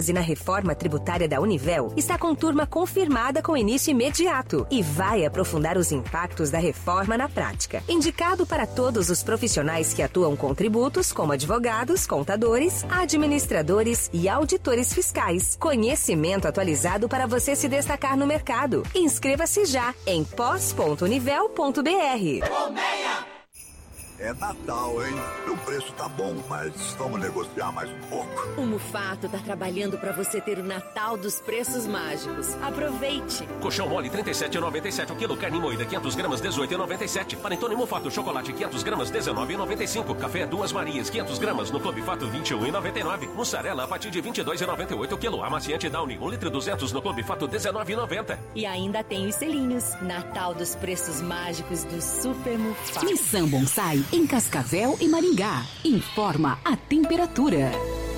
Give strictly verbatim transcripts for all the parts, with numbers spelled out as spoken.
na reforma tributária da Univel está com turma confirmada com início imediato e vai aprofundar os impactos da reforma na prática. Indicado para todos os profissionais que atuam com tributos, como advogados, contadores, administradores e auditores fiscais. Conhecimento atualizado para você se destacar no mercado. Inscreva-se já em pós ponto univel ponto b r. Colmeia! É Natal, hein? O preço tá bom, mas vamos negociar mais um pouco. O Mufato tá trabalhando pra você ter o Natal dos preços mágicos. Aproveite! Colchão mole trinta e sete reais e noventa e sete centavos o quilo, carne moída quinhentas gramas dezoito reais e noventa e sete centavos, panetone Mufato chocolate quinhentas gramas dezenove reais e noventa e cinco centavos, café Duas Marias quinhentas gramas no Clube Fato vinte e um reais e noventa e nove centavos, mussarela a partir de vinte e dois reais e noventa e oito centavos o quilo, amaciante Downy um litro e duzentos no Clube Fato dezenove reais e noventa centavos. E ainda tem os selinhos. Natal dos preços mágicos do Super Mufato. Nissan Bonsai em Cascavel e Maringá. Informa a temperatura.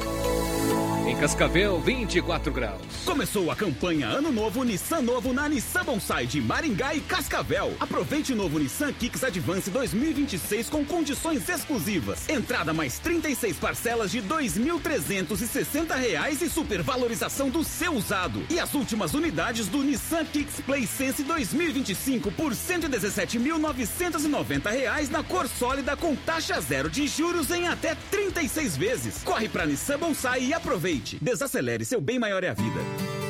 Em Cascavel, vinte e quatro graus. Começou a campanha Ano Novo Nissan Novo na Nissan Bonsai de Maringá e Cascavel. Aproveite o novo Nissan Kicks Advance dois mil e vinte e seis com condições exclusivas. Entrada mais trinta e seis parcelas de dois mil trezentos e sessenta reais e supervalorização do seu usado. E as últimas unidades do Nissan Kicks Play Sense dois mil e vinte e cinco por cento e dezessete mil novecentos e noventa reais na cor sólida com taxa zero de juros em até trinta e seis vezes. Corre pra Nissan Bonsai e aproveite. Desacelere, seu bem maior é a vida.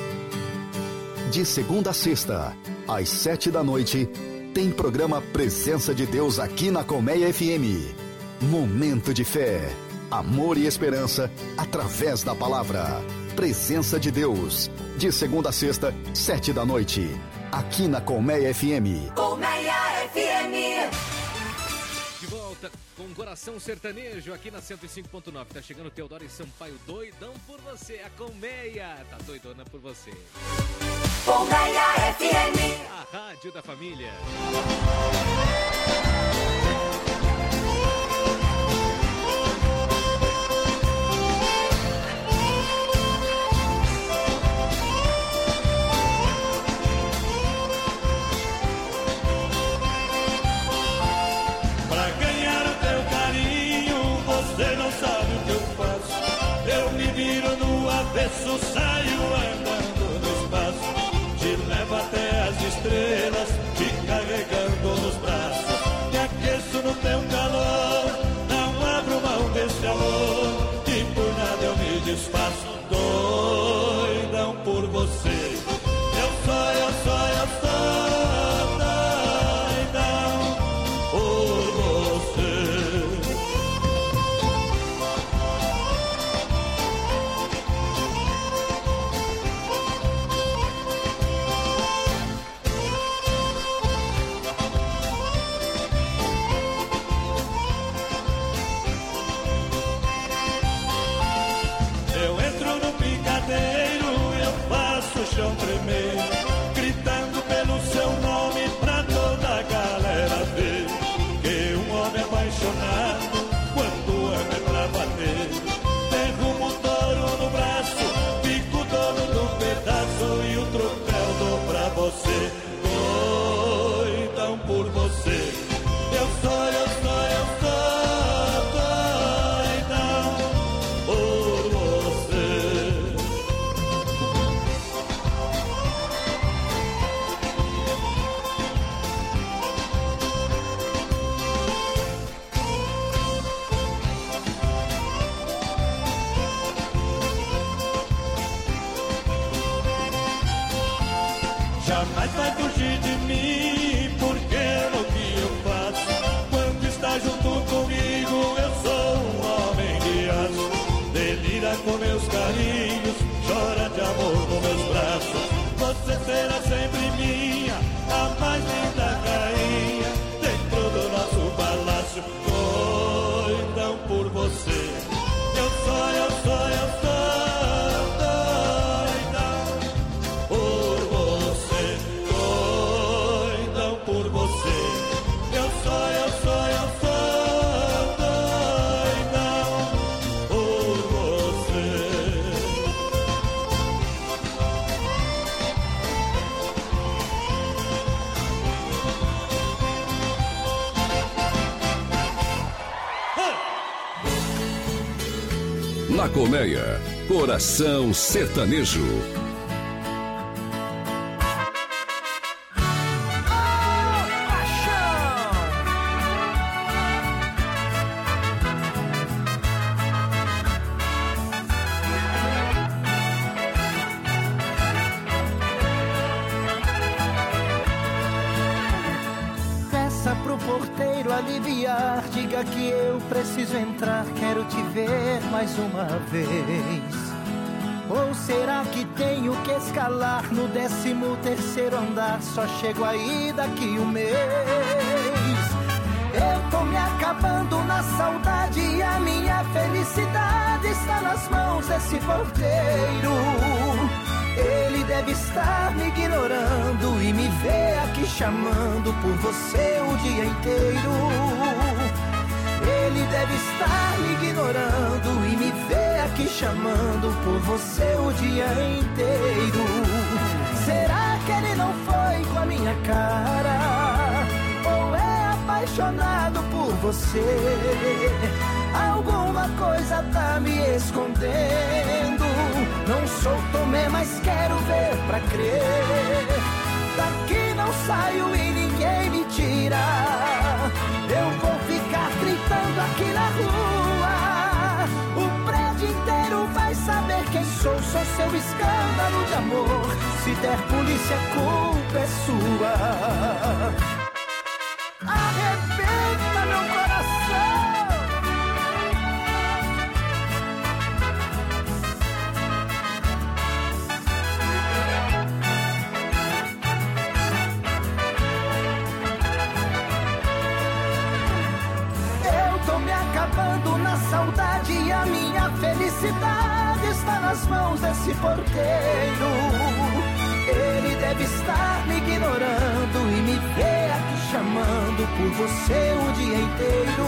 De segunda a sexta, às sete da noite, tem programa Presença de Deus aqui na Colmeia F M. Momento de fé, amor e esperança através da palavra. Presença de Deus, de segunda a sexta, sete da noite, aqui na Colmeia F M. Colmeia F M. De volta com Coração Sertanejo aqui na cento e cinco ponto nove. Tá chegando o Teodoro e Sampaio, doidão por você. A Colmeia tá doidona por você. Colmeia F M. A rádio da família. Avesso saio andando no espaço, te levo até as estrelas, te carregando nos braços, me aqueço no teu calor, não abro mão desse amor, e por nada eu me desfaço, doidão por você. Eu sou, eu sou, eu sou doidão por você. Chão tremer, gritando pelo seu nome pra toda a galera ver, que um homem apaixonado, quando ama é pra bater, derruba o touro no braço, fica o dono do pedaço e o troféu dou pra você, doidão por você, eu sou, eu sou, eu sou doidão por você. Jamais vai fugir de mim, porque no que eu faço, quando está junto comigo, eu sou um homem de aço. Delira com meus carinhos, chora de amor com meus braços. Você será sempre minha, a mais linda rainha, dentro do nosso palácio, doidão por você. Eu sou, eu sou, eu sou doidão por você, doidão por você. Eu sou, eu sou, eu sou doidão por você. da Colmeia. Coração Sertanejo. Aliviar, diga que eu preciso entrar, quero te ver mais uma vez. Ou será que tenho que escalar no décimo terceiro andar? Só chego aí daqui um mês. Eu tô me acabando na saudade e a minha felicidade está nas mãos desse porteiro. Ele deve estar me ignorando e me vê aqui chamando por você o dia inteiro. Ele deve estar me ignorando e me vê aqui chamando por você o dia inteiro. Será que ele não foi com a minha cara? Ou é apaixonado por você? Alguma coisa tá me escondendo. Não sou Tomé, mas quero ver pra crer. Daqui não saio e ninguém me tira. Eu vou ficar gritando aqui na rua. O prédio inteiro vai saber quem sou. Sou seu escândalo de amor. Se der polícia, a culpa é sua. Arrebenta meu coração. Acabando na saudade e a minha felicidade está nas mãos desse porteiro. Ele deve estar me ignorando e me vê aqui chamando por você o dia inteiro.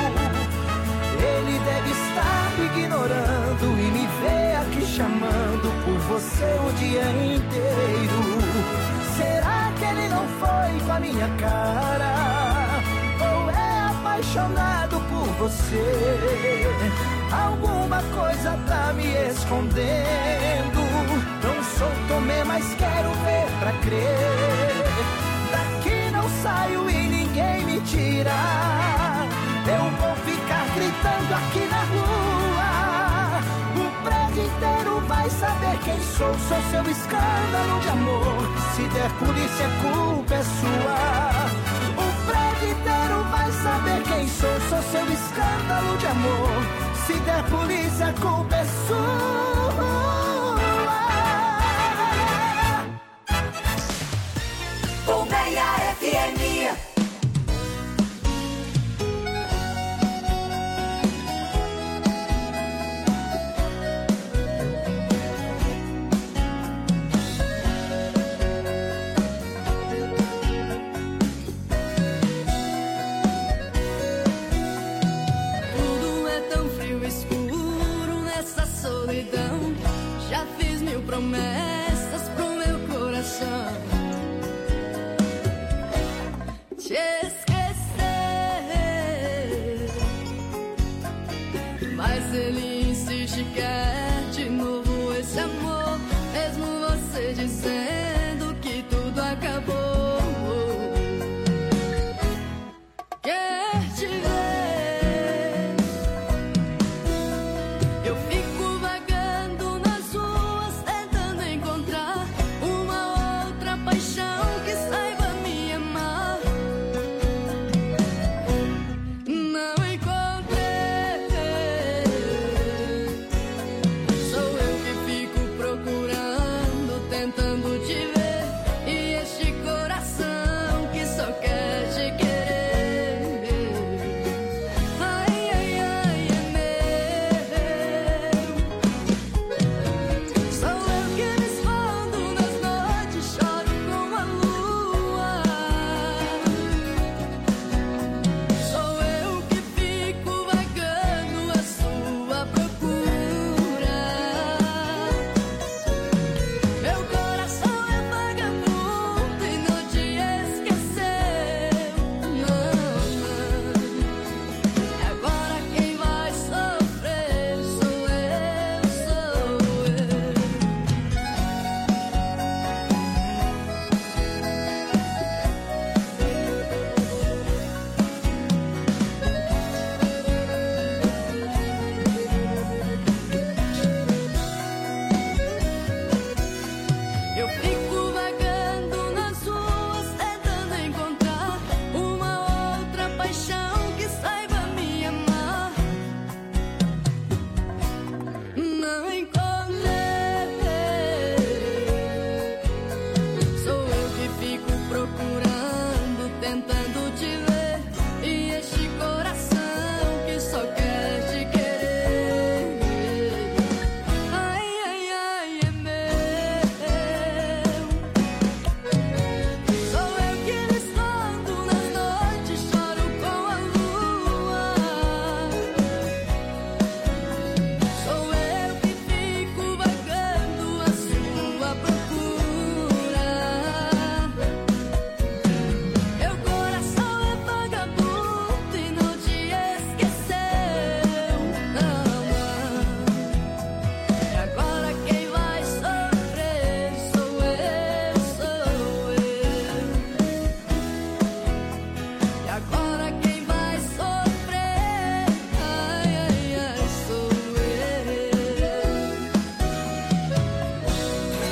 Ele deve estar me ignorando e me vê aqui chamando por você o dia inteiro. Será que ele não foi com a minha cara? Ou é apaixonado por você? Alguma coisa tá me escondendo. Não sou Tomé, mas quero ver pra crer. Daqui não saio e ninguém me tira. Eu vou ficar gritando aqui na rua. O prédio inteiro vai saber quem sou. Sou seu escândalo de amor. Se der polícia, a culpa é sua. O prédio inteiro vai saber quem sou. Sou seu escândalo de amor. Se der polícia, a culpa é sua. Colmeia F M. Tudo é tão frio e escuro nessa solidão.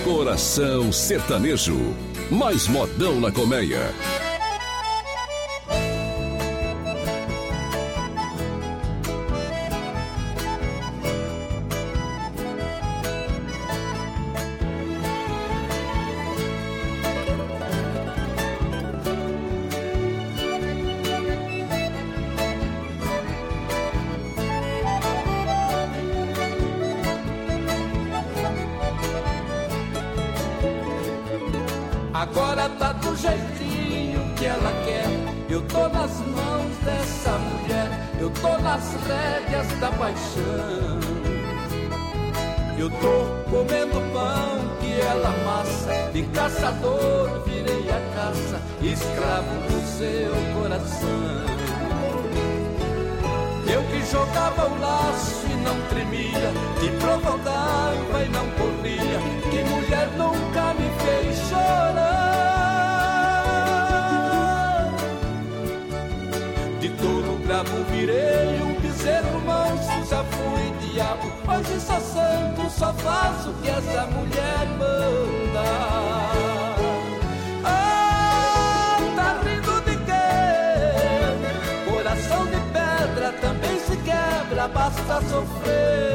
Coração Sertanejo. Mais modão na colmeia. Agora tá do jeitinho que ela quer. Eu tô nas mãos dessa mulher. Eu tô nas rédeas da paixão. Eu tô comendo pão que ela amassa. De caçador virei a caça, escravo do seu coração. Eu que jogava o laço e não tremia, que provocava e não corria, que mulher nunca me fez chorar. De touro bravo virei um bezerro manso, já fui diabo, hoje sou santo, só faço o que essa mulher manda. Ah, tá rindo de quê? Coração de pedra também se quebra, basta sofrer.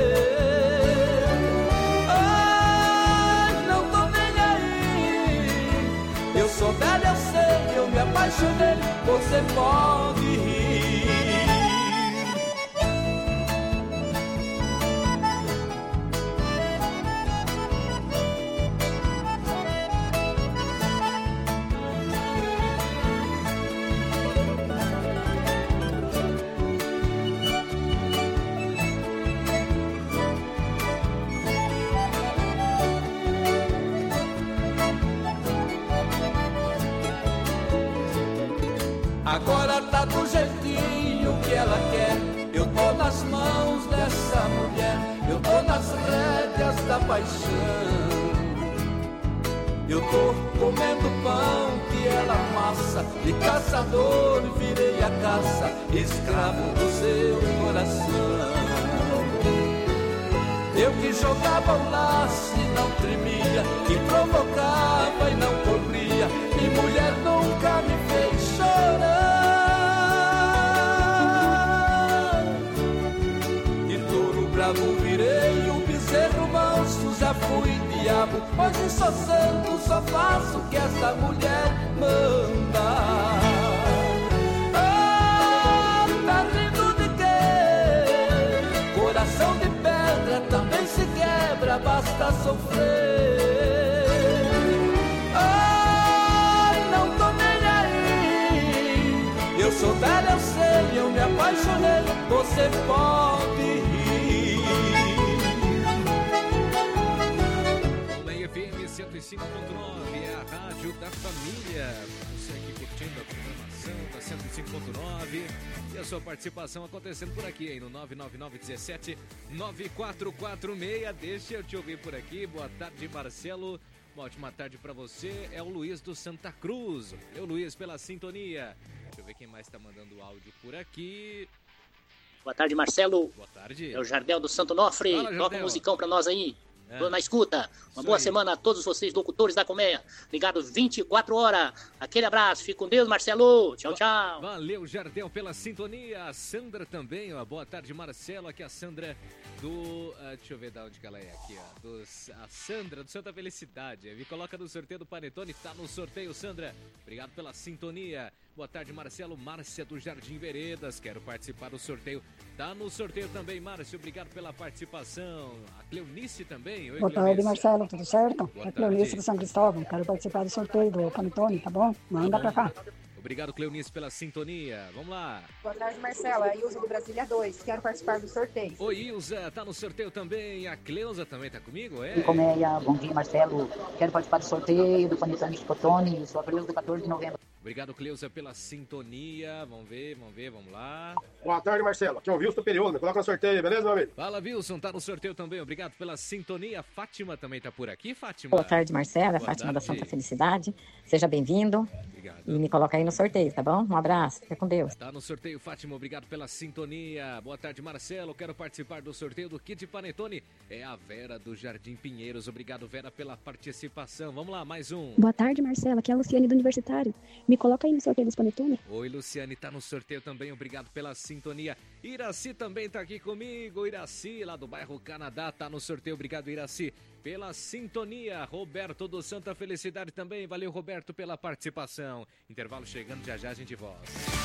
Ai, não tô nem aí. Eu sou velho, eu sei, eu me apaixonei, você pode rir. Agora tá do jeitinho que ela quer. Eu tô nas mãos dessa mulher. Eu tô nas rédeas da paixão. Eu tô comendo pão que ela amassa. De caçador virei a caça, escravo do seu coração. Eu que jogava o laço e não tremia, que provocava e não corria, e mulher nunca me fez chorar. De touro bravo virei um bezerro manso, já fui diabo, hoje sou santo, só faço o que essa mulher manda. Ah, tá rindo de quê? Coração de pedra também se quebra, basta sofrer. Ai, não tô nem aí. Eu sou velho, eu sei, eu me apaixonei, você pode rir. Colmeia F M cento e cinco ponto nove é a rádio da família. Você aqui curtindo a programação da cento e cinco ponto nove. E a sua participação acontecendo por aqui, hein, no nove nove nove um sete nove quatro quatro seis. Deixa eu te ouvir por aqui. Boa tarde, Marcelo. Uma ótima tarde pra você. É o Luiz do Santa Cruz. Valeu, Luiz, pela sintonia. Deixa eu ver quem mais tá mandando áudio por aqui. Boa tarde, Marcelo. Boa tarde. É o Jardel do Santo Nofre. Fala, Toca um musicão pra nós aí. É. Tô na escuta. Uma boa aí. semana a todos vocês, locutores da Colmeia. Ligado vinte e quatro horas. Aquele abraço. Fique com Deus, Marcelo. Tchau, tchau. Valeu, Jardel, pela sintonia. A Sandra também, ó. Boa tarde, Marcelo. Aqui a Sandra do... Uh, deixa eu ver de onde que ela é aqui, ó. Dos, a Sandra do Santa Felicidade. Me coloca no sorteio do Panetone. Tá no sorteio, Sandra. Obrigado pela sintonia. Boa tarde, Marcelo. Márcia do Jardim Veredas. Quero participar do sorteio. Tá no sorteio também, Márcia. Obrigado pela participação. A Cleonice também. Oi, Boa Cleonice. tarde, Marcelo. Tudo certo? Boa É Cleonice tarde. do São Cristóvão. Quero participar do sorteio do Panetone, tá bom? Manda Tá bom. pra cá. Obrigado, Cleonice, pela sintonia. Vamos lá. Boa tarde, Marcelo. É a Ilza do Brasília dois. Quero participar do sorteio. Oi, Ilza. Tá no sorteio também. A Cleusa também tá comigo, é? Em Colmeia, bom dia, Marcelo. Quero participar do sorteio do Panetone de Cotone. Sou a Cleusa do quatorze de novembro. Obrigado, Cleusa, pela sintonia. Vamos ver, vamos ver, vamos lá. Boa tarde, Marcelo. Aqui é o Wilson Periolo. Me coloca no sorteio, beleza, meu amigo? Fala, Wilson. Tá no sorteio também. Obrigado pela sintonia. Fátima também tá por aqui, Fátima. Boa tarde, Marcelo. É Boa Fátima tarde. da Santa Felicidade. Seja bem-vindo. Obrigado. E me coloca aí no sorteio, tá bom? Um abraço. Fica com Deus. Tá no sorteio, Fátima. Obrigado pela sintonia. Boa tarde, Marcelo. Quero participar do sorteio do kit Panetone. É a Vera do Jardim Pinheiros. Obrigado, Vera, pela participação. Vamos lá, mais um. Boa tarde, Marcelo. Aqui é a Luciane do Universitário. Me coloca aí no sorteio dos Panetone. Oi, Luciane, tá no sorteio também. Obrigado pela sintonia. Iraci também tá aqui comigo. Iraci, lá do bairro Canadá, tá no sorteio. Obrigado, Iraci, pela sintonia. Roberto do Santa Felicidade também. Valeu, Roberto, pela participação. Intervalo chegando, já já a gente volta.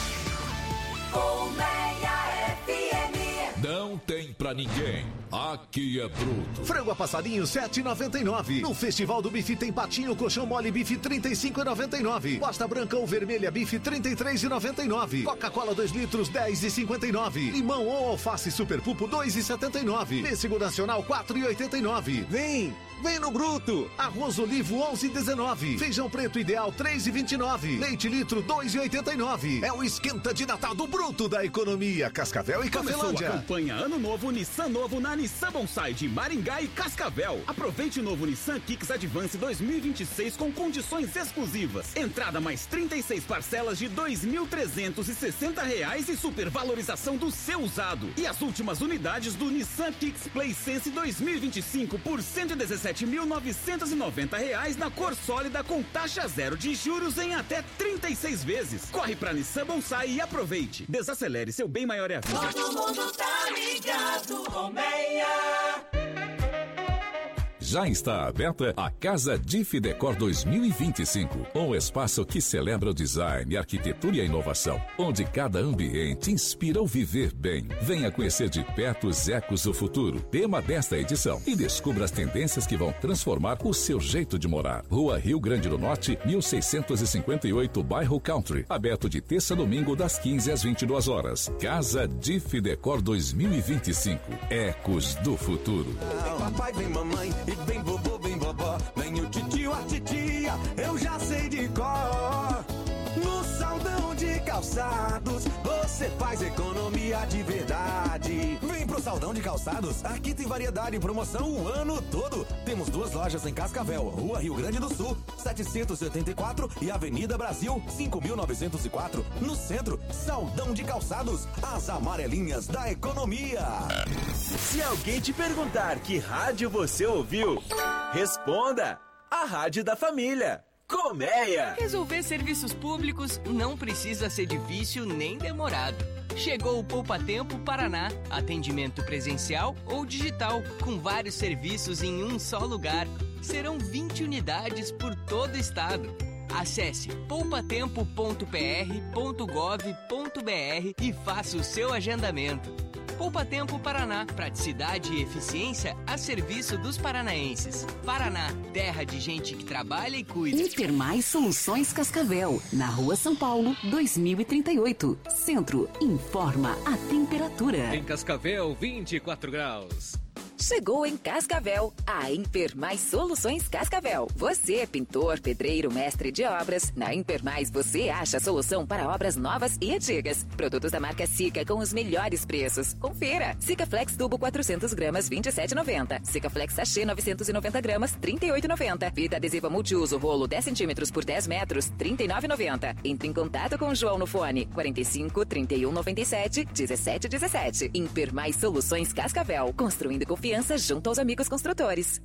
Colmeia F M. Não tem pra ninguém. Aqui é bruto. Frango a passarinho sete reais e noventa e nove. No Festival do Bife tem patinho, colchão mole bife trinta e cinco reais e noventa e nove. Pasta branca ou vermelha bife trinta e três reais e noventa e nove. Coca-Cola dois litros dez reais e cinquenta e nove. Limão ou alface super pupo dois reais e setenta e nove. Pêssego nacional quatro reais e oitenta e nove. Vem! Vem no Bruto! Arroz olivo onze reais e dezenove. Feijão preto ideal três reais e vinte e nove. Leite litro dois reais e oitenta e nove. É o esquenta de Natal do Bruto da economia. Cascavel e Começou Cafelândia. a campanha Ano Novo Nissan Novo na Nissan Bonsai de Maringá e Cascavel. Aproveite o novo Nissan Kicks Advance dois mil e vinte e seis com condições exclusivas. Entrada mais trinta e seis parcelas de dois mil trezentos e sessenta reais e supervalorização do seu usado. E as últimas unidades do Nissan Kicks Play Sense dois mil e vinte e cinco por cento e dezessete mil novecentos e noventa reais na cor sólida com taxa zero de juros em até trinta e seis vezes. Corre pra Nissan Bonsai e aproveite. Desacelere, seu bem maior é a vida. Todo mundo tá ligado, Colmeia. Já está aberta a Casa Diff Decor dois mil e vinte e cinco, um espaço que celebra o design, a arquitetura e a inovação, onde cada ambiente inspira o viver bem. Venha conhecer de perto os ecos do futuro, tema desta edição, e descubra as tendências que vão transformar o seu jeito de morar. Rua Rio Grande do Norte, mil seiscentos e cinquenta e oito, bairro Country, aberto de terça a domingo das quinze às vinte e duas horas. Casa Diff Decor dois mil e vinte e cinco, ecos do futuro. Vem papai, vem mamãe, e vem vovô, vem vovó, vem o titio, a titia, eu já sei de cor. No Saldão de Calçados, você faz economia de verdade. Vem pro Saldão de Calçados, aqui tem variedade e promoção o ano todo. Temos duas lojas em Cascavel, Rua Rio Grande do Sul, setecentos e oitenta e quatro e Avenida Brasil, cinco mil novecentos e quatro. No centro, Saldão de Calçados, as amarelinhas da economia. Se alguém te perguntar que rádio você ouviu, responda: a Rádio da Família. Colmeia! Resolver serviços públicos não precisa ser difícil nem demorado. Chegou o Poupa Tempo Paraná. Atendimento presencial ou digital, com vários serviços em um só lugar. Serão vinte unidades por todo o estado. Acesse poupa tempo ponto p r ponto gov ponto b r e faça o seu agendamento. Poupa Tempo Paraná, praticidade e eficiência a serviço dos paranaenses. Paraná, terra de gente que trabalha e cuida. Hipermais Soluções Cascavel, na Rua São Paulo, dois mil e trinta e oito. Centro, informa a temperatura. Em Cascavel, vinte e quatro graus. Chegou em Cascavel, a Impermais Soluções Cascavel. Você é pintor, pedreiro, mestre de obras. Na Impermais você acha a solução para obras novas e antigas. Produtos da marca Sica com os melhores preços. Confira. Sica Flex Tubo quatrocentos gramas, vinte e sete reais e noventa centavos. Sica Flex Sachê novecentos e noventa gramas, trinta e oito reais e noventa centavos. Fita adesiva multiuso rolo dez centímetros por dez metros, trinta e nove reais e noventa centavos. Entre em contato com o João no fone quarenta e cinco, trinta e um, noventa e sete, dezessete, dezessete. Impermais Soluções Cascavel. Construindo confiança junto aos amigos construtores.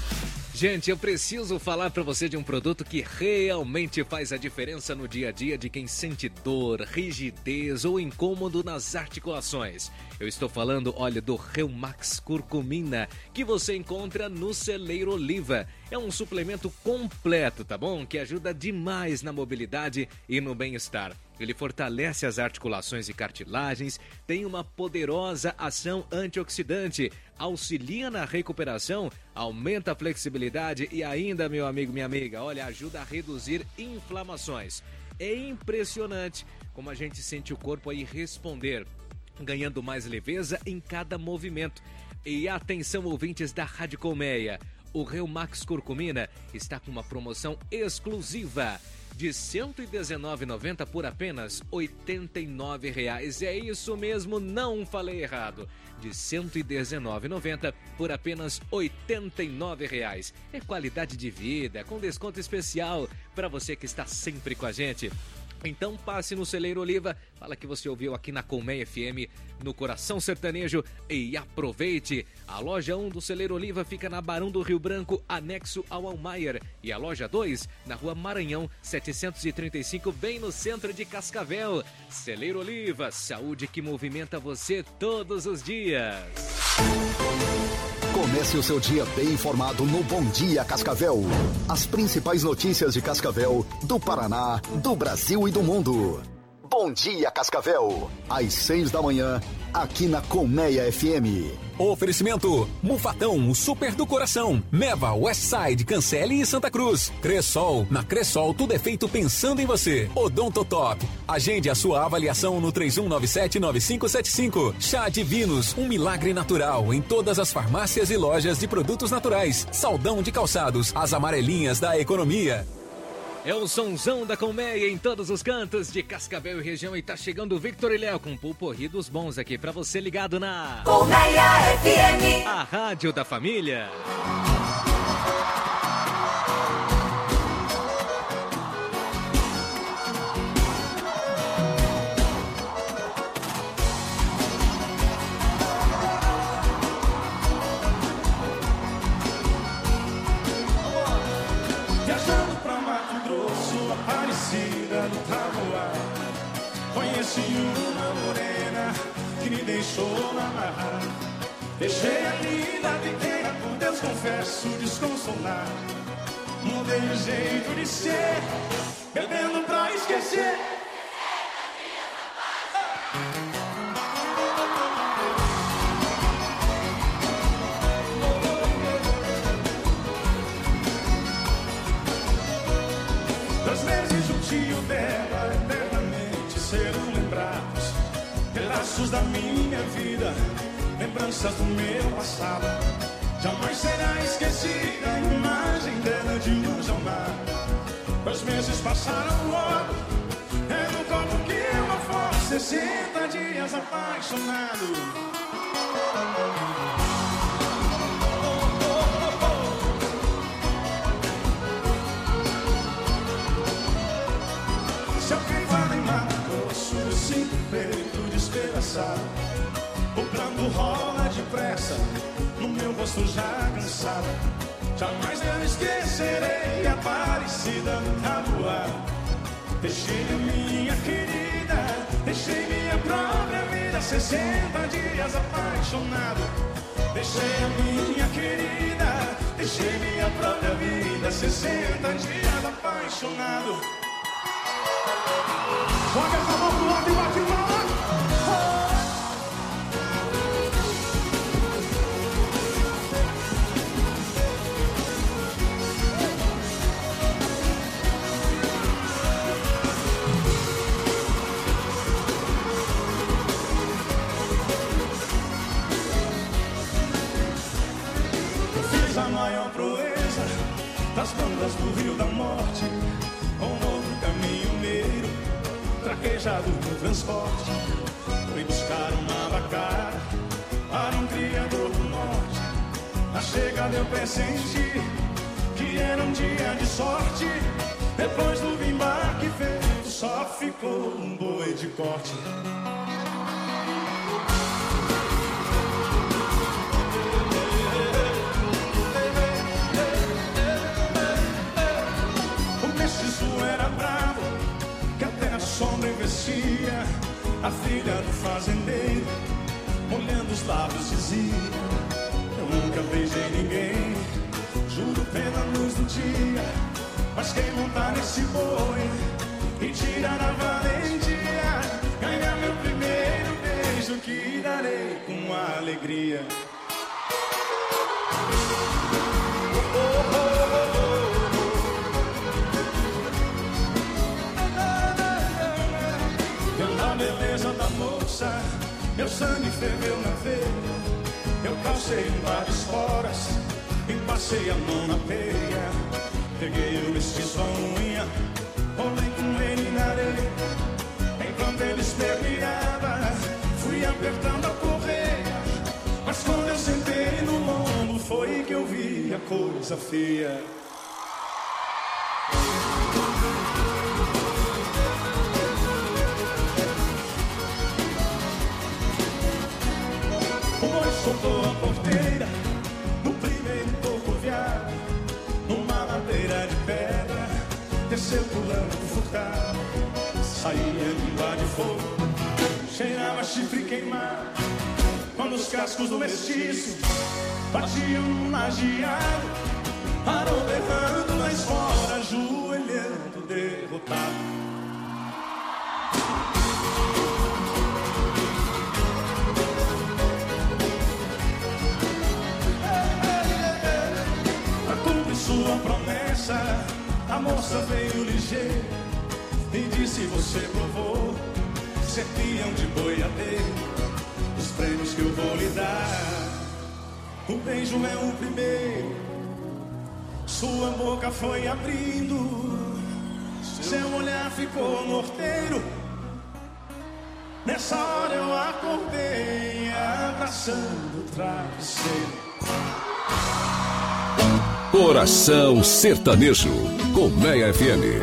Gente, eu preciso falar para você de um produto que realmente faz a diferença no dia a dia de quem sente dor, rigidez ou incômodo nas articulações. Eu estou falando, olha, do Reumax Curcumina, que você encontra no Celeiro Oliva. É um suplemento completo, tá bom? Que ajuda demais na mobilidade e no bem-estar. Ele fortalece as articulações e cartilagens, tem uma poderosa ação antioxidante, auxilia na recuperação, aumenta a flexibilidade e ainda, meu amigo, minha amiga, olha, ajuda a reduzir inflamações. É impressionante como a gente sente o corpo aí responder, ganhando mais leveza em cada movimento. E atenção, ouvintes da Rádio Colmeia, o Reumax Curcumina está com uma promoção exclusiva. de cento e dezenove reais e noventa centavos por apenas oitenta e nove reais. É isso mesmo, não falei errado. De cento e dezenove reais e noventa centavos por apenas oitenta e nove reais. É qualidade de vida, com desconto especial para você que está sempre com a gente. Então passe no Celeiro Oliva, fala que você ouviu aqui na Colmeia F M, no Coração Sertanejo, e aproveite. A loja um do Celeiro Oliva fica na Barão do Rio Branco, anexo ao Almaier. E a loja dois, na Rua Maranhão, setecentos e trinta e cinco, bem no centro de Cascavel. Celeiro Oliva, saúde que movimenta você todos os dias. Comece o seu dia bem informado no Bom Dia Cascavel. As principais notícias de Cascavel, do Paraná, do Brasil e do mundo. Bom Dia Cascavel, às seis da manhã, aqui na Colmeia F M. Oferecimento: Mufatão, o super do coração. Meva, Westside, Cancele e Santa Cruz. Cressol, na Cressol tudo é feito pensando em você. Odontotop, agende a sua avaliação no três um nove sete nove cinco sete cinco. Chá Divinos, um milagre natural em todas as farmácias e lojas de produtos naturais. Saldão de Calçados, as amarelinhas da economia. É o sonzão da Colmeia em todos os cantos de Cascavel e região, e tá chegando o Victor e Léo com pulporri dos bons aqui pra você ligado na Colmeia F M, a rádio da família. Conheci uma morena que me deixou na marra. Deixei a vida pequena, por Deus confesso, desconsolar. Mudei o jeito de ser, bebendo pra esquecer. Dois meses juntinho dela, eternamente serão lembrados. Pedaços da minha vida, lembranças do meu passado. Jamais será esquecida a imagem dela de luz ao mar. Dois meses passaram logo, é no copo que eu afogo. Sessenta dias apaixonado. Se alguém fala em Mato Grosso, eu sinto o peito despedaçado. O plano rola depressa, no meu rosto já cansado. Jamais eu esquecerei a Aparecida no Tabuá. Deixei a minha querida, deixei minha própria vida. Sessenta dias apaixonado. Deixei a minha querida, deixei minha própria vida. Sessenta dias apaixonado. Joga essa mão pro lado e bate palma. Eu fiz a maior proeza das bandas do Rio da Morte, com um novo caminhoneiro traquejado no transporte. Fui buscar uma vacada para um criador do norte. Na chegada eu pressenti que era um dia de sorte. Depois do embarque feito, só ficou um boi de corte. O mestiço era bravo, que até a sombra investia. A filha do fazendeiro, olhando os lábios, dizia: eu nunca beijei ninguém, juro pela luz do dia. Mas quem montar nesse boi e tirar a valentia, ganhar meu primeiro beijo, que darei com alegria. Oh, oh, oh, oh. Pela beleza da moça, meu sangue ferveu na veia. Eu calcei várias horas e passei a mão na peia. Peguei o mestiço a unha, coisa feia. O boi soltou a porteira no primeiro corcoviário, numa ladeira de pedra, desceu pulando furtado, saía língua de fogo, cheirava chifre queimado, quando os cascos do mestiço batiam no lajeado, parou berrando na espora, ajoelhando derrotado. Sua promessa, a moça veio ligeira e disse: você provou ser peão de boiadeiro, os prêmios que eu vou lhe dar. O beijo é o primeiro, sua boca foi abrindo, seu olhar ficou morteiro. Nessa hora eu acordei abraçando o travesseiro. Coração Sertanejo, Colmeia F M.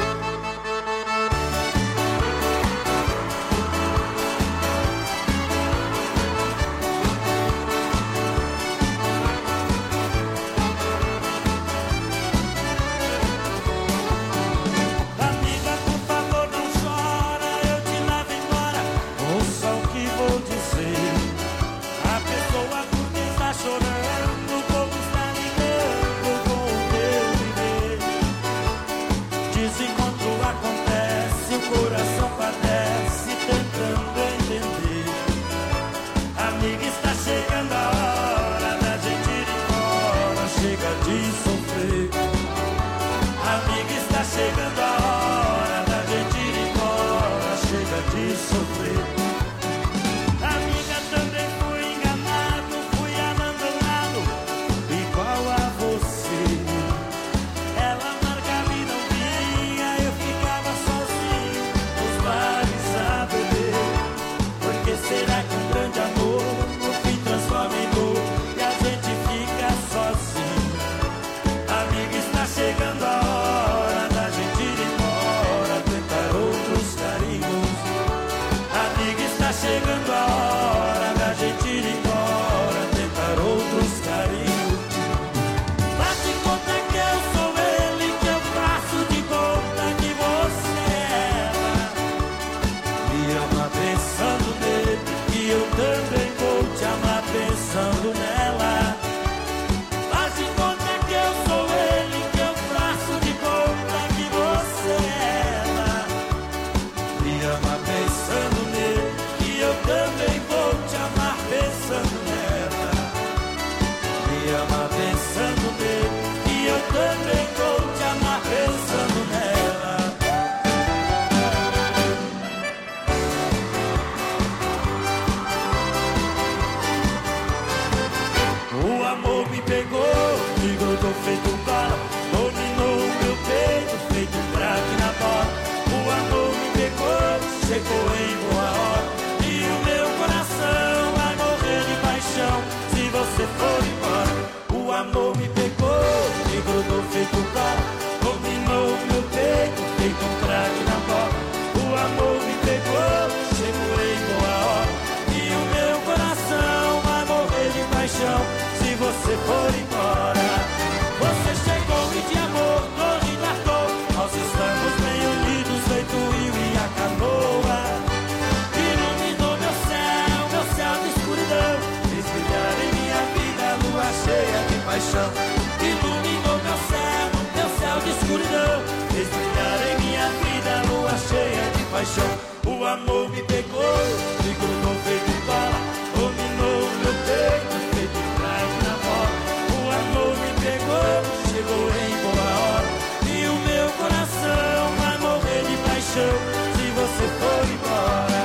Iluminou meu céu, meu céu de escuridão, fez brilhar em minha vida, lua cheia de paixão. O amor me pegou, me grudou feito bala, dominou meu peito, feito praia na bola. O amor me pegou, chegou em boa hora, e o meu coração vai morrer de paixão se você for embora.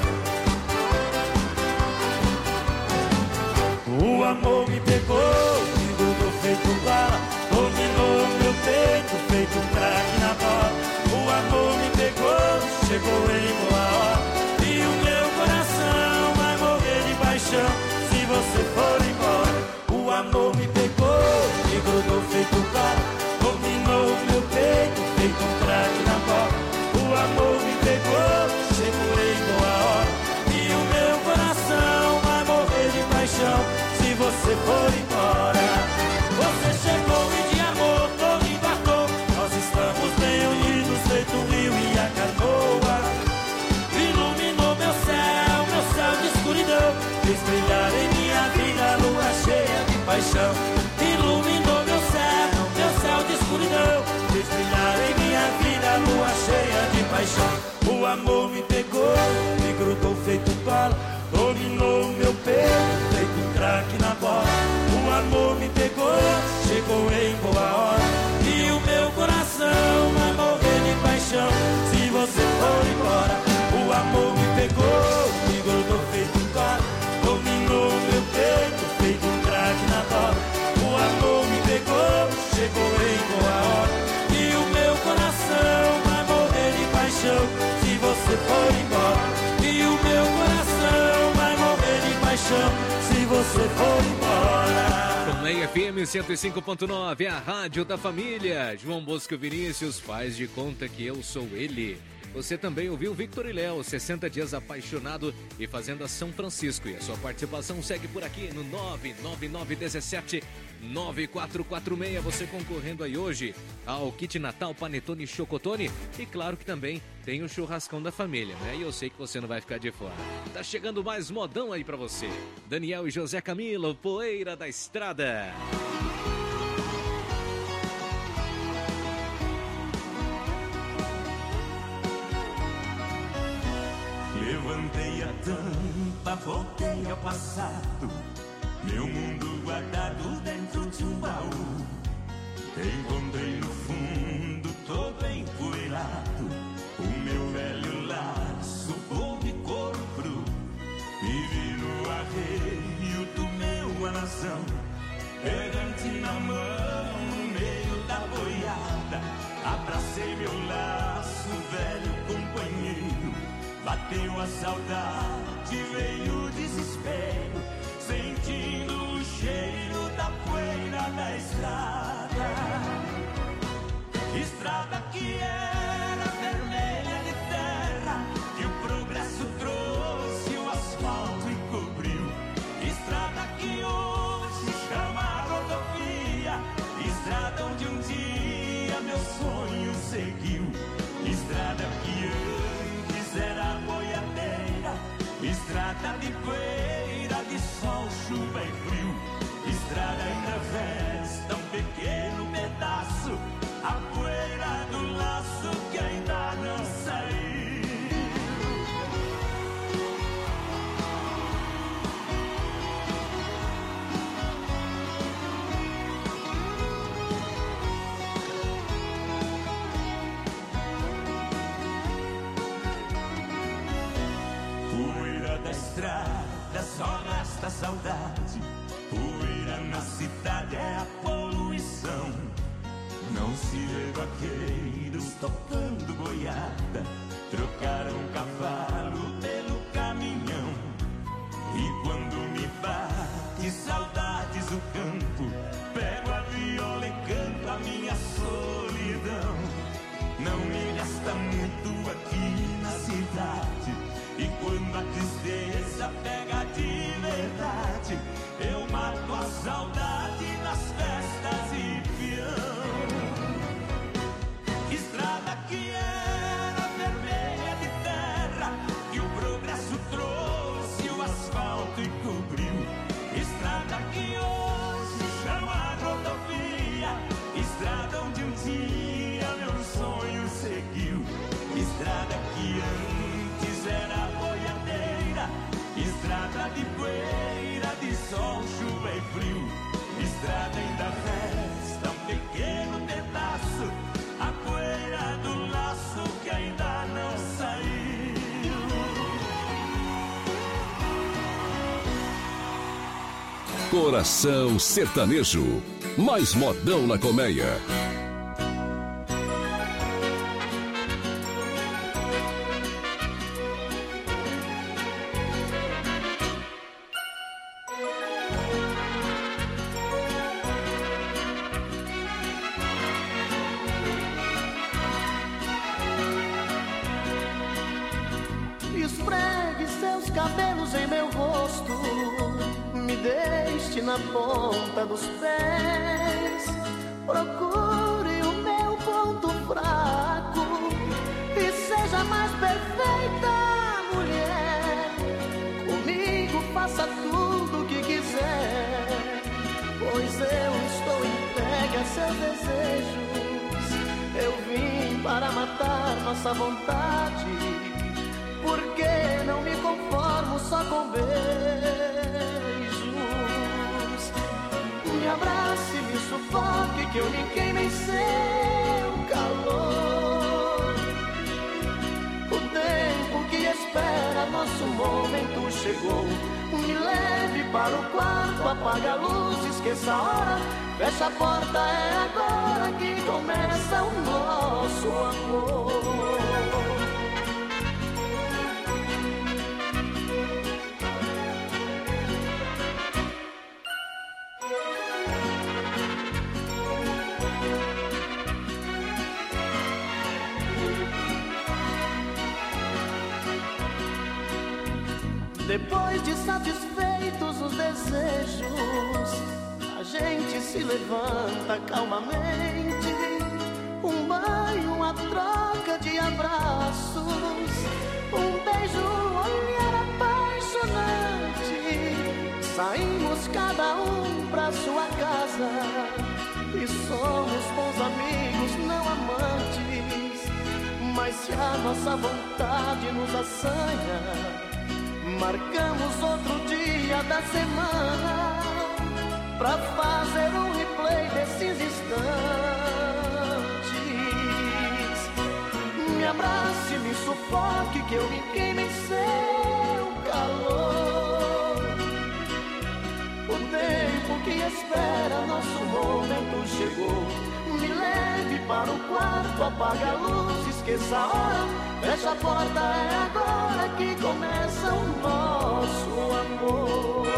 O amor me pegou, fez brilhar em minha vida lua cheia de paixão. Iluminou meu céu, meu céu de escuridão. Fez brilhar em minha vida lua cheia de paixão. O amor me pegou, me grudou feito bala. Dominou meu peito, feito um craque na bola. O amor me pegou, chegou em boa hora. E o meu coração vai morrer de paixão se você for embora. O amor me pegou, me grudou feito um cola. Dominou meu peito, feito um craque na bola. O amor me pegou, chegou em boa hora. E o meu coração vai morrer de paixão se você for embora. E o meu coração vai morrer de paixão se você for embora. Colmeia F M cento e cinco ponto nove, a rádio da família. João Bosco Vinícius faz de conta que eu sou ele. Você também ouviu Victor e Léo, sessenta dias apaixonado e Fazenda São Francisco. E a sua participação segue por aqui no nove nove nove um sete nove quatro quatro seis. Você concorrendo aí hoje ao kit Natal Panetone Chocotone. E claro que também tem o churrascão da família, né? E eu sei que você não vai ficar de fora. Tá chegando mais modão aí pra você. Daniel e José Camilo, Poeira da Estrada. Levantei a tampa, voltei ao passado. Meu mundo guardado dentro de um baú. Encontrei no fundo todo empoeirado o meu velho laço, bobo e couro cru. E vi no arreio do meu alazão, errante na mão, no meio da boiada. Abracei meu laço, velho companheiro. Bateu a saudade, veio o desespero, sentindo o cheiro da poeira da estrada. Estrada que era vermelha de terra, que o progresso trouxe o asfalto e cobriu. Estrada que hoje chama rodovia, estrada onde um dia meu sonho seguiu. Estrada que antes era boiadeira, estrada de poeira, de sol, chuva e frio. Estrada ainda resta um pequeno pedaço, a poeira do laço que ainda não saiu. Poeira da estrada, só resta saudade. Poeira na cidade é a poluição. Não se vê vaqueiros tocando boiada, trocaram cavalo pelo caminhão. E quando me bate saudades do campo, pego a viola e canto a minha solidão. Não me resta muito aqui na cidade, e quando a tristeza pega de verdade, eu mato a saudade nas festas e peão. Estrada que era vermelha de terra, que o progresso trouxe o asfalto e cobriu. Estrada que hoje chama rodovia, estrada onde um dia meu sonho seguiu. Estrada que antes era boiadeira, estrada de poeira, de sol, chuva e frio. Estrada ainda resta um pequeno pedaço, a poeira do laço que ainda não saiu. Coração Sertanejo, mais modão na colmeia. Esfregue seus cabelos em meu rosto, me deixe na ponta dos pés. Procure o meu ponto fraco e seja mais perfeita, mulher. Comigo faça nossa vontade, porque não me conformo só com beijos. Me abrace, me sufoque, que eu me queime em seu calor. O tempo que espera, nosso momento chegou. Me leve para o quarto, apaga a luz, esqueça a hora, fecha a porta, é agora que começa o nosso amor. Depois de satisfeitos os desejos, a gente se levanta calmamente. Um banho, uma troca de abraços, um beijo, um olhar apaixonante. Saímos cada um pra sua casa e somos bons amigos, não amantes. Mas se a nossa vontade nos assanha, marcamos outro dia da semana pra fazer um replay desses instantes. Me abrace, me sufoque, que eu me queime em seu calor. O tempo que espera, nosso momento chegou. Me leve para o quarto, apaga a luz, esqueça a hora, fecha a porta, é agora que começa o nosso amor.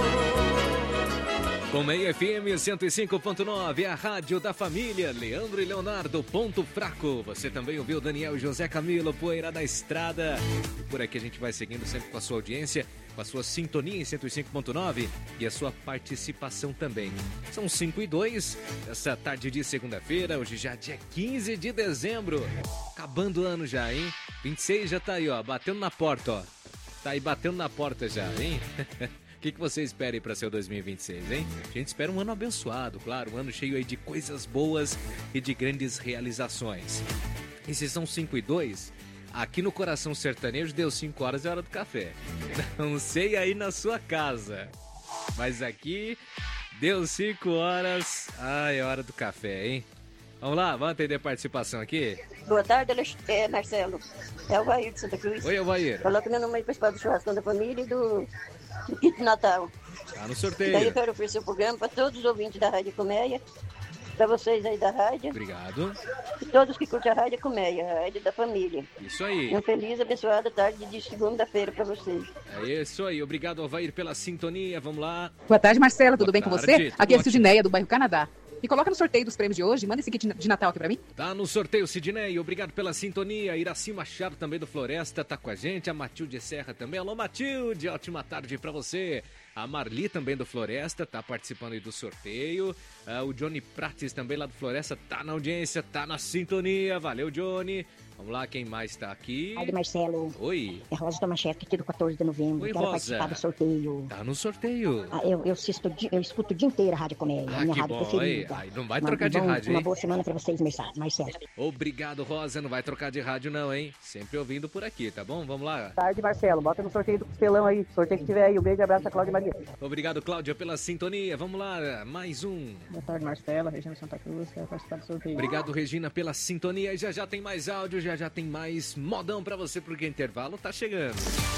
Colmeia F M cento e cinco ponto nove, a rádio da família. Leandro e Leonardo, ponto fraco. Você também ouviu Daniel e José Camilo, Poeira da Estrada. E por aqui a gente vai seguindo sempre com a sua audiência, com a sua sintonia em cento e cinco ponto nove e a sua participação também. São cinco e dois, essa tarde de segunda-feira, hoje já dia quinze de dezembro. Acabando o ano já, hein? vinte e seis já tá aí, ó, batendo na porta, ó. Tá aí batendo na porta já, hein? O que, que você espera aí para seu dois mil e vinte e seis, hein? A gente espera um ano abençoado, claro, um ano cheio aí de coisas boas e de grandes realizações. E se são cinco e dois, aqui no Coração Sertanejo deu cinco horas é hora do café. Não sei aí na sua casa, mas aqui deu cinco horas, ai, é hora do café, hein? Vamos lá, vamos atender a participação aqui? Boa tarde, é, Marcelo. É o Vair de Santa Cruz. Oi, é o Vair. Coloca meu nome aí para participar do churrascão da família e do, do kit de Natal. Tá no sorteio. Daí eu quero oferecer o programa para todos os ouvintes da Rádio Colmeia, para vocês aí da rádio. Obrigado. E todos que curtem a Rádio Colmeia, a rádio da família. Isso aí. Uma feliz, abençoada tarde de segunda-feira para vocês. É isso aí. Obrigado, Alvair, pela sintonia. Vamos lá. Boa tarde, Marcela. Tudo Boa bem tarde. com você? Tudo Aqui é a ótimo. Sidneia, do bairro Canadá. Me coloca no sorteio dos prêmios de hoje. Manda esse kit de Natal aqui pra mim. Tá no sorteio, Sidney. Obrigado pela sintonia. Iraci Machado também do Floresta tá com a gente. A Matilde Serra também. Alô, Matilde. Ótima tarde pra você. A Marli também do Floresta tá participando aí do sorteio. Ah, o Johnny Prates também lá do Floresta tá na audiência, tá na sintonia. Valeu, Johnny. Vamos lá, quem mais tá aqui? Aí, Marcelo. Oi. É Rosa Tomachete, aqui do quatorze de novembro. Oi, Quero Rosa. participar do sorteio. Tá no sorteio. Ah, eu, eu, assisto, eu escuto o dia inteiro a Rádio Comédia, Ah, a minha que rádio bom. preferida. Aí, aí não vai Uma- trocar de bom- rádio, Uma hein? boa semana pra vocês, Marcelo. Marcelo. Obrigado, Rosa. Não vai trocar de rádio não, hein? Sempre ouvindo por aqui, tá bom? Vamos lá. Tarde, Marcelo. Bota no sorteio do costelão aí. Sorteio que tiver aí. Um beijo e abraço a Cláudia Maria. Obrigado, Cláudia, pela sintonia. Vamos lá, mais um. Boa tarde, Marcelo. Regina Santa Cruz. Quero participar do sorteio. Obrigado, Regina, pela sintonia. E já já tem mais áudio, já já tem mais modão pra você, porque o intervalo tá chegando.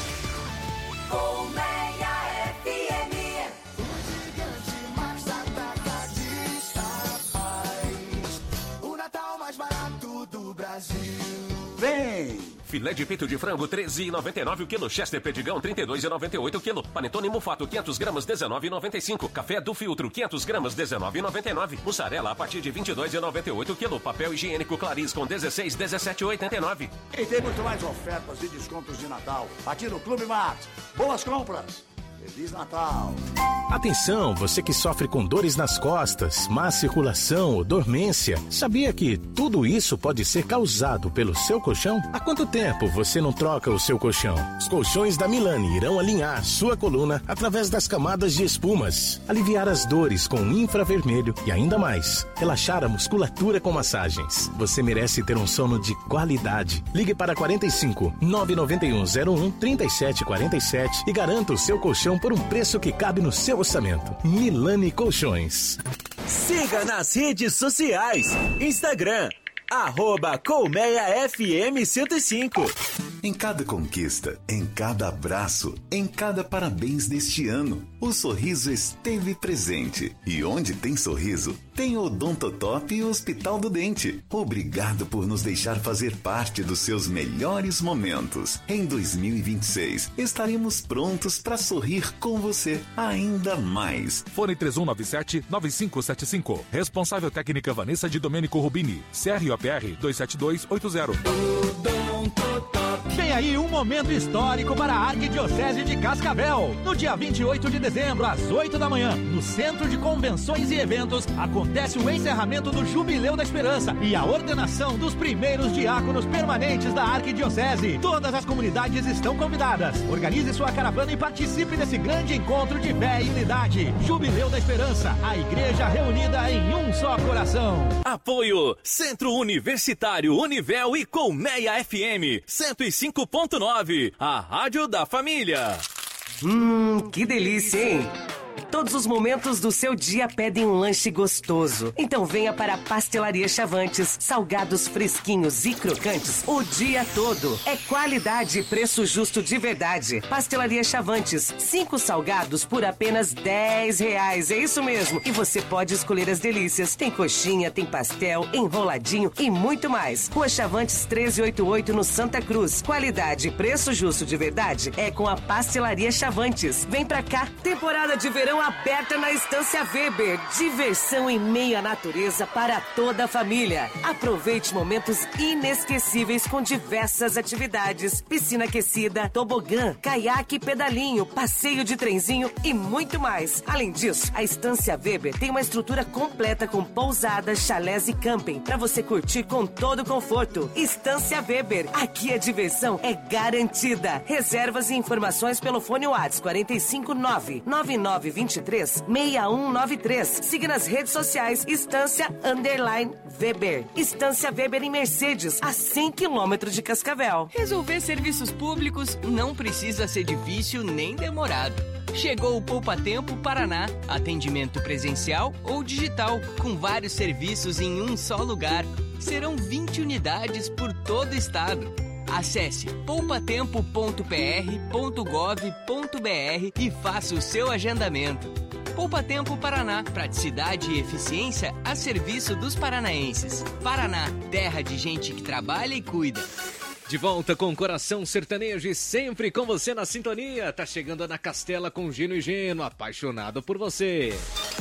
Colmeia F M. O Natal mais barato do Brasil. Vem! Filé de peito de frango treze reais e noventa e nove centavos o quilo. Chester Pedigão trinta e dois reais e noventa e oito centavos o quilo. Panetone Mufato quinhentos gramas dezenove reais e noventa e cinco centavos. Café do Filtro quinhentos gramas dezenove reais e noventa e nove centavos. Mussarela a partir de vinte e dois reais e noventa e oito centavos o quilo. Papel higiênico Clarice com dezesseis reais, dezessete reais e oitenta e nove centavos. E tem muito mais ofertas e descontos de Natal aqui no Clube Mart. Boas compras! Feliz Natal! Atenção, você que sofre com dores nas costas, má circulação ou dormência. Sabia que tudo isso pode ser causado pelo seu colchão? Há quanto tempo você não troca o seu colchão? Os colchões da Milani irão alinhar sua coluna através das camadas de espumas, aliviar as dores com infravermelho e ainda mais, relaxar a musculatura com massagens. Você merece ter um sono de qualidade. Ligue para quarenta e cinco, nove nove um zero um, trinta e sete quarenta e sete e garanta o seu colchão por um preço que cabe no seu orçamento. Milani Colchões. Siga nas redes sociais. Instagram, arroba Colmeia F M cento e cinco. Em cada conquista, em cada abraço, em cada parabéns deste ano, o sorriso esteve presente. E onde tem sorriso, tem o Odontotop e o Hospital do Dente. Obrigado por nos deixar fazer parte dos seus melhores momentos. Em dois mil e vinte e seis, estaremos prontos para sorrir com você ainda mais. Fone três um nove sete, nove cinco sete cinco. Responsável técnica Vanessa de Domênico Rubini. C R O P R dois sete dois oito zero. Vem aí um momento histórico para a Arquidiocese de Cascavel. No dia vinte e oito de dezembro, às oito da manhã, no Centro de Convenções e Eventos, acontece o encerramento do Jubileu da Esperança e a ordenação dos primeiros diáconos permanentes da Arquidiocese. Todas as comunidades estão convidadas. Organize sua caravana e participe desse grande encontro de fé e unidade. Jubileu da Esperança, a igreja reunida em um só coração. Apoio Centro Universitário Univel e Colmeia F M cento e cinco ponto nove, a rádio da família. Hum, que delícia, hein? Todos os momentos do seu dia pedem um lanche gostoso. Então venha para a Pastelaria Chavantes. Salgados fresquinhos e crocantes o dia todo. É qualidade e preço justo de verdade. Pastelaria Chavantes. Cinco salgados por apenas dez reais. É isso mesmo. E você pode escolher as delícias. Tem coxinha, tem pastel, enroladinho e muito mais. Rua Chavantes treze oitenta e oito no Santa Cruz. Qualidade e preço justo de verdade é com a Pastelaria Chavantes. Vem pra cá. Temporada de verão aberta na Estância Weber. Diversão em meio à natureza para toda a família. Aproveite momentos inesquecíveis com diversas atividades. Piscina aquecida, tobogã, caiaque, pedalinho, passeio de trenzinho e muito mais. Além disso, a Estância Weber tem uma estrutura completa com pousadas, chalés e camping para você curtir com todo conforto. Estância Weber. Aqui a diversão é garantida. Reservas e informações pelo fone WhatsApp quarenta e cinco, nove nove nove vinte e três, seis um nove três. Siga nas redes sociais Estância Underline Weber. Estância Weber em Mercedes, a cem quilômetros de Cascavel. Resolver serviços públicos não precisa ser difícil nem demorado. Chegou o Poupa Tempo Paraná. Atendimento presencial ou digital, com vários serviços em um só lugar. Serão vinte unidades por todo o estado. Acesse poupa tempo ponto p r ponto gov ponto b r e faça o seu agendamento. Poupa Tempo Paraná, praticidade e eficiência a serviço dos paranaenses. Paraná, terra de gente que trabalha e cuida. De volta com Coração Sertanejo e sempre com você na sintonia. Tá chegando Ana Castela com Gino e Geno, apaixonado por você.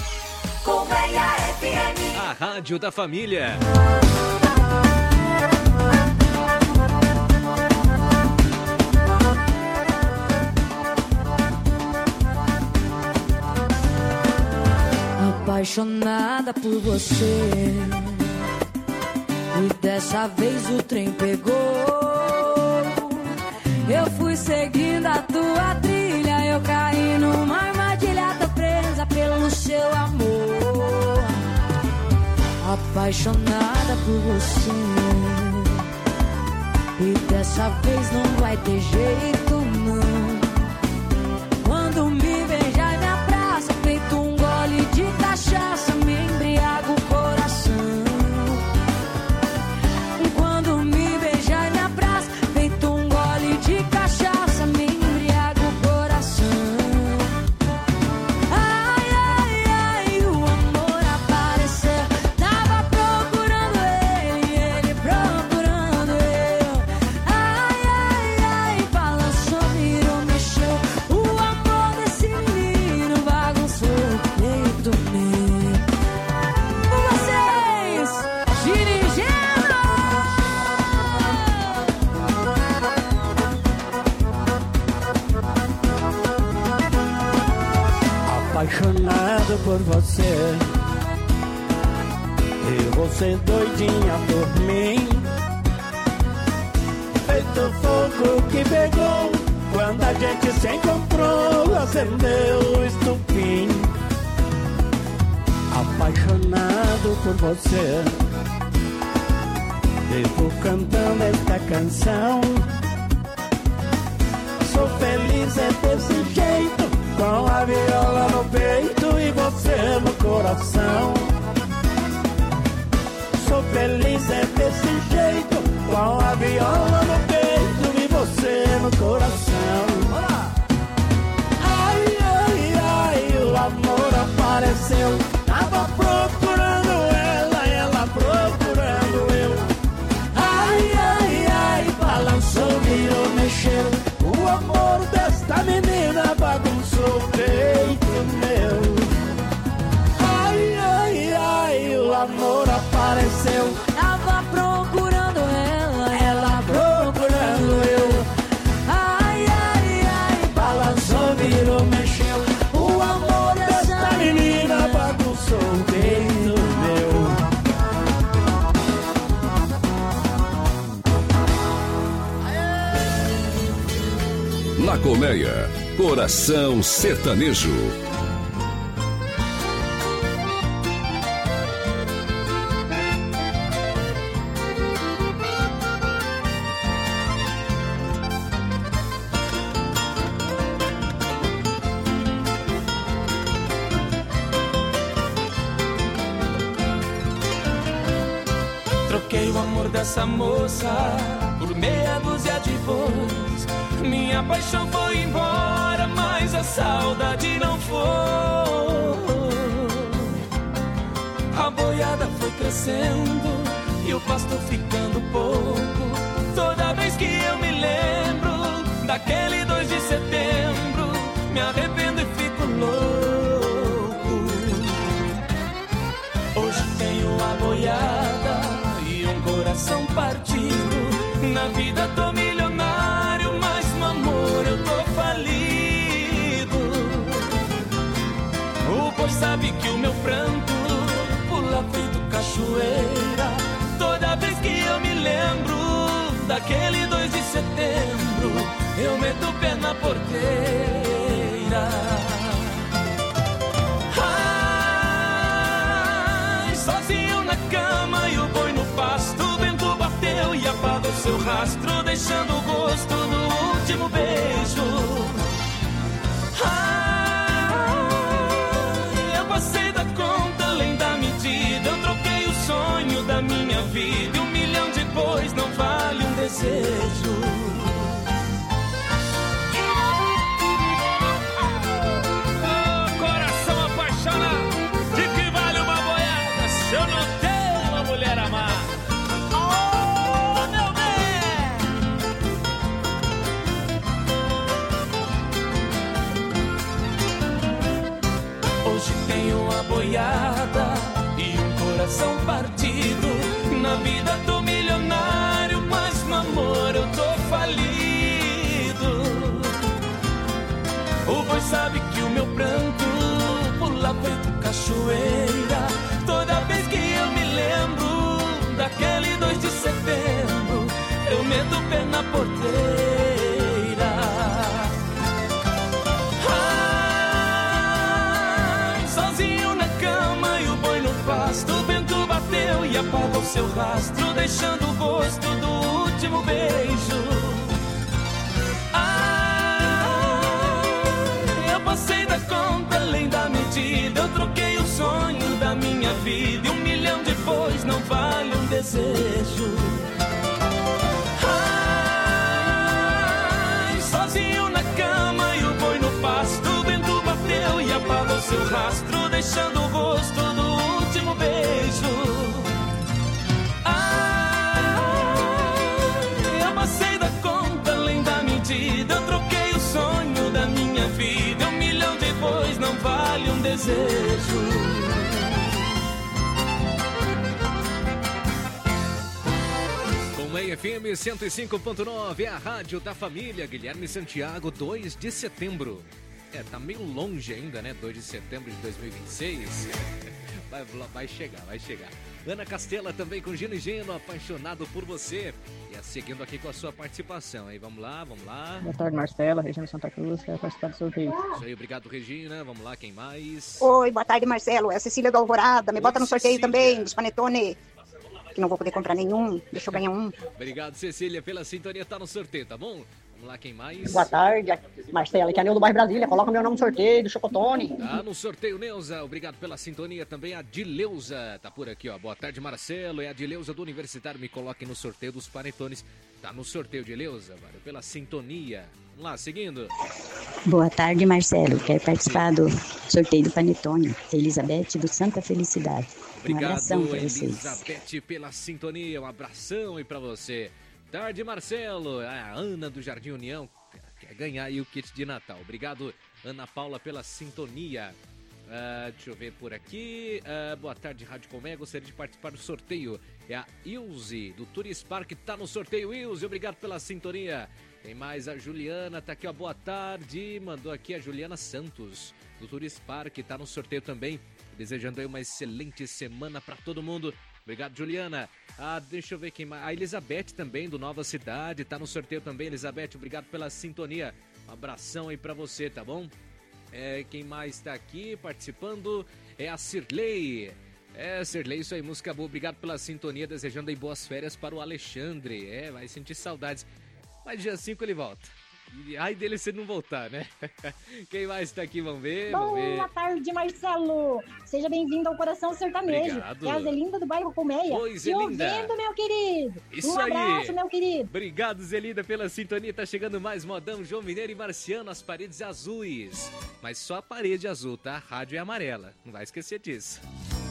Colmeia F M, a rádio da família. Apaixonada por você, e dessa vez o trem pegou. Eu fui seguindo a tua trilha, eu caí numa armadilha, tô presa pelo seu amor. Apaixonada por você, e dessa vez não vai ter jeito não. Quando me beijar me abraça, feito um gole de cachaça, me embriaga o coração. Quando me beijar me abraça, feito um gole de cachaça, me embriaga o coração. Ai, ai, ai, o amor apareceu. Tava procurando ele, ele procurando eu. Ai, ai, ai, balançou apaixonado por você. E você doidinha por mim, feito fogo que pegou quando a gente se encontrou, acendeu o estupim. Apaixonado por você, vivo cantando esta canção. Sou feliz é desse jeito, com a viola no peito e você no coração. Sou feliz é desse jeito, com a viola no peito e você no coração. Ai, ai, ai, o amor apareceu. Tava procurando ela, ela procurando eu. Ai, ai, ai, balançou, virou, mexeu. O amor desta menina bagunçou o peito meu. Ai, ai, ai, o amor apareceu. Tava procurando ela, ela procurando eu. Ai, ai, ai, balançou, virou, mexeu. O amor desta menina bagunçou o peito meu. Na Colmeia, Coração Sertanejo. Troquei o amor dessa moça por meia dúzia de bois. Minha paixão foi embora, mas a saudade não foi. A boiada foi crescendo e o pasto ficando pouco. Toda vez que eu me lembro daquele dois de setembro, me arrependo e fico louco. Hoje tenho a boiada e um coração partido. Na vida tô milionário, mas no amor eu tô falido. O boi sabe que o meu pranto pula feito cachoeira. Toda vez que eu me lembro daquele dois de setembro, eu meto o pé na porteira. Ai, sozinho na cama e o boi no pasto, o vento bateu e apagou seu rastro, deixando o gosto do último beijo. Ai, eu passei da conta além da medida. Eu troquei o sonho da minha vida e um milhão depois não vale um desejo. Oh, coração apaixonado, de que vale uma boiada se eu não tenho uma mulher amada? Hoje tenho uma boiada e um coração partido. Na vida tô milionário, mas no amor eu tô falido. O boi sabe que o meu pranto pula feito cachoeira. Toda vez que eu me lembro daquele dois de setembro, eu meto o pé na porteira. O vento bateu e apagou seu rastro, deixando o gosto do último beijo. Ah, eu passei da conta além da medida. Eu troquei o sonho da minha vida e um milhão depois não vale um desejo. Ai, sozinho na cama e o boi no pasto, o vento bateu e apagou seu rastro, deixando o gosto do último beijo. Ah, eu passei da conta além da medida. Eu troquei o sonho da minha vida e um milhão depois não vale um desejo. Colmeia F M cento e cinco ponto nove, é a rádio da família. Guilherme Santiago, dois de setembro. É, tá meio longe ainda, né? dois de setembro de dois mil e vinte e seis. Vai, vai chegar, vai chegar. Ana Castela também com Gino e Gino, apaixonado por você. E seguindo aqui com a sua participação. Aí, vamos lá, vamos lá. Boa tarde, Marcela, Regina Santa Cruz, quero participar do sorteio. Isso aí, obrigado, Regina. Vamos lá, quem mais? Oi, boa tarde, Marcelo. É a Cecília do Alvorada. Me Oi, bota no sorteio Cecília. também, dos Panetone. Que não vou poder comprar nenhum. Deixa eu ganhar um. Obrigado, Cecília, pela sintonia. Tá no sorteio, tá bom? Vamos lá, quem mais? Boa tarde, Marcela, aqui é a Neu do bairro Brasília. Coloca meu nome no sorteio do Chocotone. Tá no sorteio, Neuza. Obrigado pela sintonia também. A Dileuza tá por aqui, ó. Boa tarde, Marcelo. É a Dileuza do Universitário. Me coloquem no sorteio dos panetones. Tá no sorteio, Dileuza. Valeu pela sintonia. Vamos lá, seguindo. Boa tarde, Marcelo. Quero participar do sorteio do Panetone. Elizabeth do Santa Felicidade. Um Obrigado, abração pra vocês. Elizabeth, pela sintonia. Um abração aí pra você. Tarde, Marcelo. A Ana do Jardim União quer ganhar aí o kit de Natal. Obrigado, Ana Paula, pela sintonia. Uh, deixa eu ver por aqui. Uh, boa tarde, Rádio Colmeia. Gostaria de participar do sorteio. É a Ilze, do Tourist Park. Tá no sorteio, Ilze. Obrigado pela sintonia. Tem mais a Juliana. Tá aqui, ó. Boa tarde. Mandou aqui a Juliana Santos, do Tourist Park. Tá no sorteio também. Desejando aí uma excelente semana pra todo mundo. Obrigado, Juliana. Ah, deixa eu ver quem mais. A Elizabeth também, do Nova Cidade, tá no sorteio também. Elizabeth, obrigado pela sintonia. Um abração aí pra você, tá bom? É, quem mais tá aqui participando é a Cirlei. É, Cirlei, isso aí, música boa. Obrigado pela sintonia, desejando aí boas férias para o Alexandre. É, vai sentir saudades. Mas dia cinco ele volta. E ai dele se não voltar, né? Quem mais tá aqui? Vamos ver, vamos ver. Boa tarde, Marcelo. Seja bem-vindo ao Coração Sertanejo. Obrigado. É a Zelinda do bairro Colmeia. Oi, Te Zelinda. ouvindo, meu querido. Isso um abraço, aí. meu querido. Obrigado, Zelinda, pela sintonia. Tá chegando mais modão, João Mineiro e Marciano, as paredes azuis. Mas só a parede azul, tá? A rádio é amarela. Não vai esquecer disso.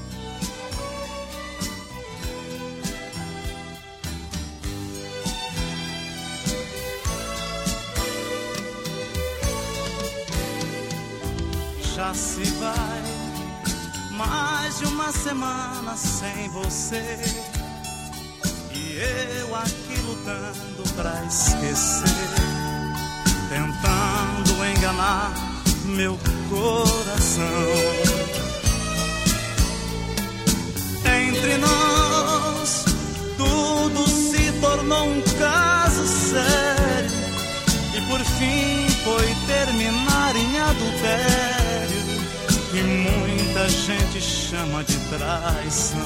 Já se vai mais de uma semana sem você, e eu aqui lutando pra esquecer, tentando enganar meu coração. Entre nós tudo se tornou um caso sério, e por fim foi terminar em adultério, que muita gente chama de traição.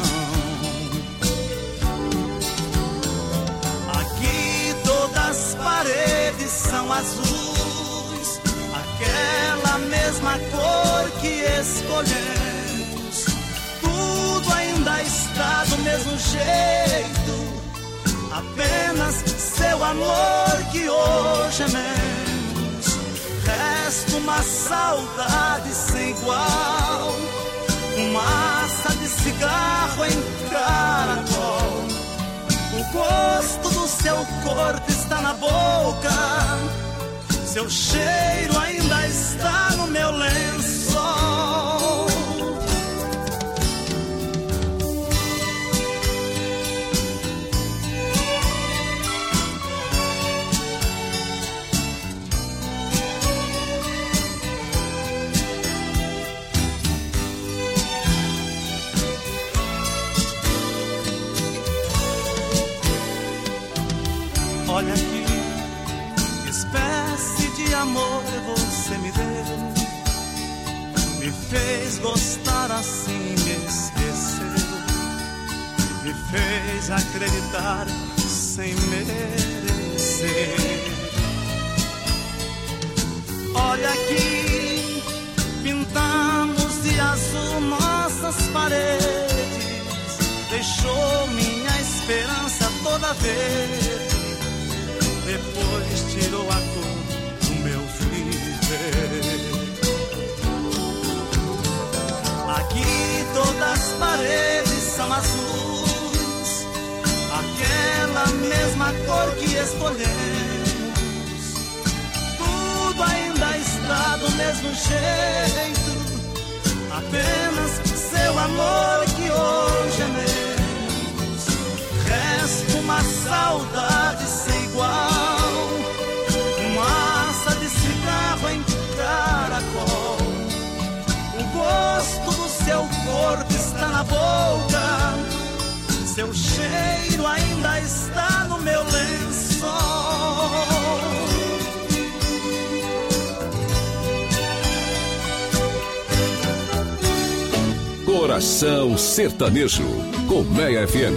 Aqui todas as paredes são azuis, aquela mesma cor que escolhemos. Tudo ainda está do mesmo jeito, apenas seu amor que hoje é menos. Resta uma saudade sem igual, fumaça de cigarro em caracol. O gosto do seu corpo está na boca, seu cheiro ainda está no meu lençol. Olha aqui, que espécie de amor você me deu, me fez gostar assim, me esqueceu, me fez acreditar sem merecer. Olha aqui, pintamos de azul nossas paredes, deixou minha esperança toda verde, depois tirou a cor do meu viver. Aqui todas as paredes são azuis, aquela mesma cor que escolhemos. Tudo ainda está do mesmo jeito, apenas seu amor que hoje é menos. Resta uma saudade sem igual, fumaça de cigarro em caracol. na boca, seu cheiro ainda está no meu lençol. Coração Sertanejo, Colmeia F M.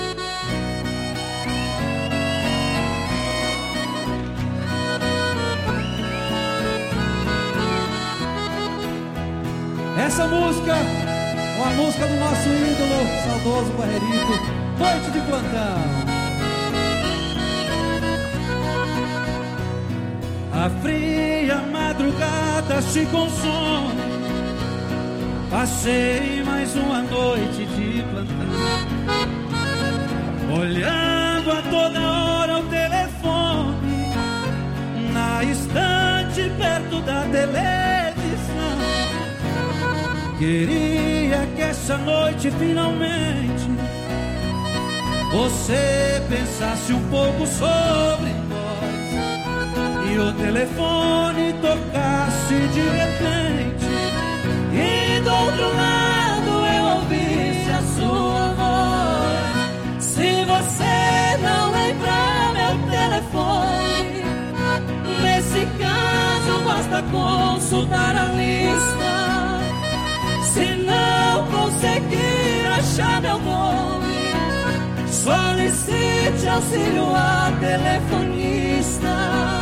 Essa música, uma música do nosso ídolo, saudoso Barrerito, Noite de Plantão. A fria madrugada se consome, passei mais uma noite de plantão, olhando a toda hora o telefone, na estante perto da televisão. Queria que essa noite finalmente você pensasse um pouco sobre nós e o telefone tocasse de repente e do outro lado eu ouvisse a sua voz. Se você não lembrar meu telefone, nesse caso basta consultar a lista. Se não conseguir achar meu nome, solicite auxílio a telefonista.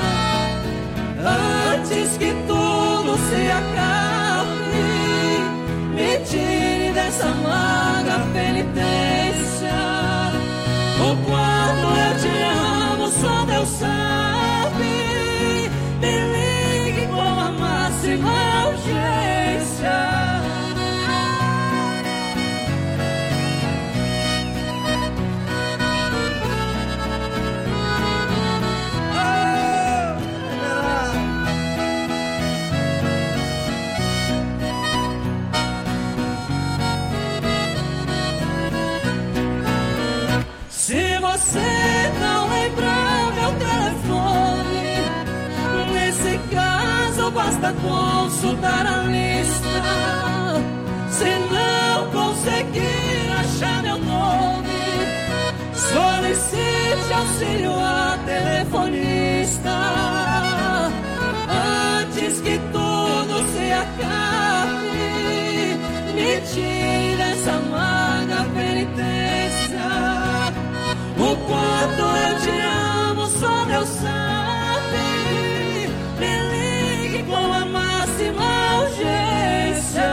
Antes que tudo se acabe, me tire dessa amarga penitência. O quanto eu te amo só Deus sabe. Me ligue com a máxima urgência. Se você não lembrar meu telefone, nesse caso basta consultar a lista. Se não conseguir achar meu nome, solicite auxílio a telefonista. Antes que tudo se acabe, me tire dessa amarga penitência. O quanto eu te amo só Deus sabe. Me ligue com a máxima urgência.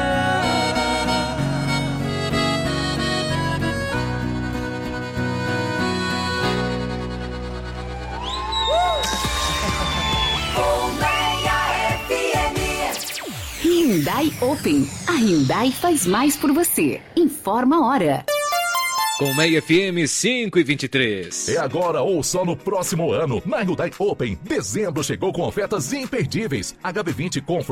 Hyundai Open. A Hyundai faz mais por você. Informa a hora. Colmeia F M cinco e vinte e três. É agora ou só no próximo ano. Na Hyundai Open, dezembro chegou com ofertas imperdíveis. H B vinte Comfort